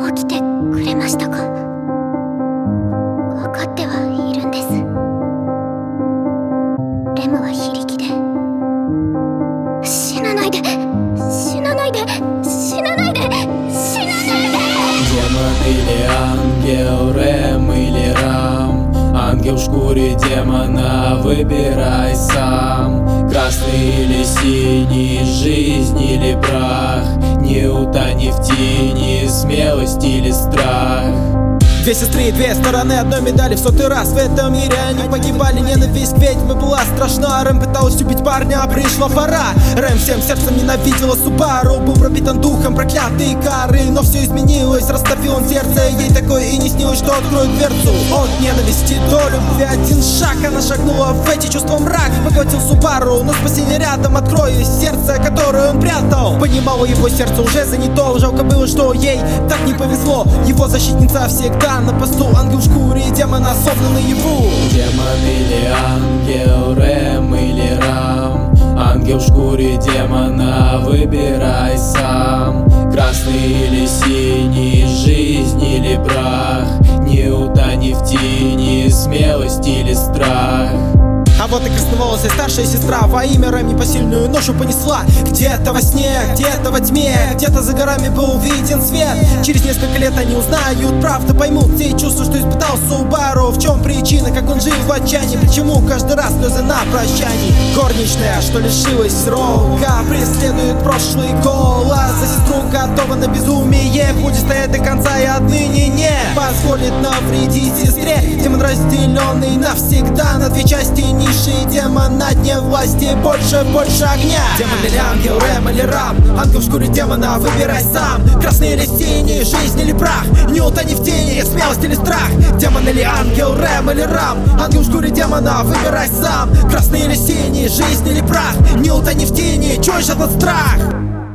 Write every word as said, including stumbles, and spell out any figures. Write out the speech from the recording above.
起きてくれましたか。分かってはいるんです。レムは非力で。死なないで死なないで死なないで死なないで。 Демон или ангел, Рэм или Рам. Ангел в шкуре демона, выбирай сам. Красный или синий, жизнь или прах. Не утони в тени, смелость или страх. Две сестры и две стороны одной медали. В сотый раз в этом мире они погибали. Ненависть к ведьме была страшна. Рэм пыталась убить парня, а пришла пора. Рэм всем сердцем ненавидела Субару. Был пропитан духом проклятые кары. Но все изменилось, расставил он сердце. Ей такое и не снилось, что откроет дверцу от ненависти до любви. Один шаг она шагнула в эти чувства мрак. Поглотил Субару, но спасение рядом. Открой сердце, которое он прятал. Понимало его сердце уже занято. Жалко было, что ей так не повезло. Его защитница всегда на посту. Ангел в шкуре демона, словно наяву. Демон или ангел, Рэм или Рам. Ангел в шкуре демона, выбирай сам. Красный или синий, жизнь или прах. Не утони в тени, смелость или страх. А вот и красноволосая старшая сестра во имя Рэм непосильную ношу понесла. Где-то во сне, где-то во тьме, где-то за горами был виден свет. Через несколько лет они узнают правду, поймут те чувства, что испытал Субару. В чем причина, как он жил в отчаянии, почему каждый раз слезы на прощании. Горничная, что лишилась срока, преследует прошлый голос. За сестру готова на безумие, будет стоять до конца и отныне не позволит навредить сестре. Демон, разделенный навсегда на две части, низший демон на дне власти, больше, больше огня. Демон или ангел, Рэм или Рам. Ангел в шкуре демона, выбирай сам. Красный или синий, жизнь или прах. Не утони в тени, смелость или страх. Демон или ангел, Рэм или Рам. Ангел в шкуре демона, выбирай сам. Красный или синий, жизнь или прах. Не утони в тени, чуешь этот страх.